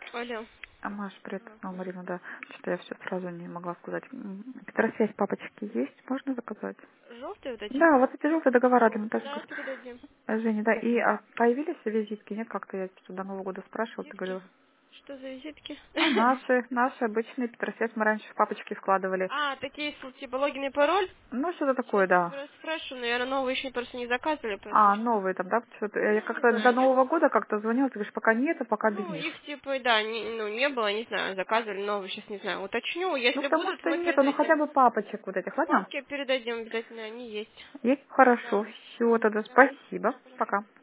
Алло. А Маша, привет, снова Марина, да. Что-то я все сразу не могла сказать. Петросвязь папочки есть? Можно заказать? Желтые вот эти? Да, вот эти желтые договора для монтажников. Да, передадим. Женя, да. И появились визитки? Нет, как-то я до Нового года спрашивала, ты Визитки? говорила. Что за визитки? Ну, наши обычные Петросвязь мы раньше в папочки вкладывали. А, такие, типа, логин и пароль? Ну, что-то такое, Сейчас да. спрошу, наверное, новые еще просто не заказывали, поэтому А, сейчас. новые там, да? Что-то, я Ну, не как-то до знаю, нет. Нового года как-то звонила, ты говоришь, пока нет, а пока без Ну, них. их, типа, да, не было, не знаю, заказывали новые, сейчас не знаю. Уточню, Ну, если потому будут, что мы нету, ну передадим. хотя бы папочек вот этих, ладно? Папки передадим, обязательно, они есть. Есть? Хорошо. Да. Все, тогда Давай. спасибо. Пока.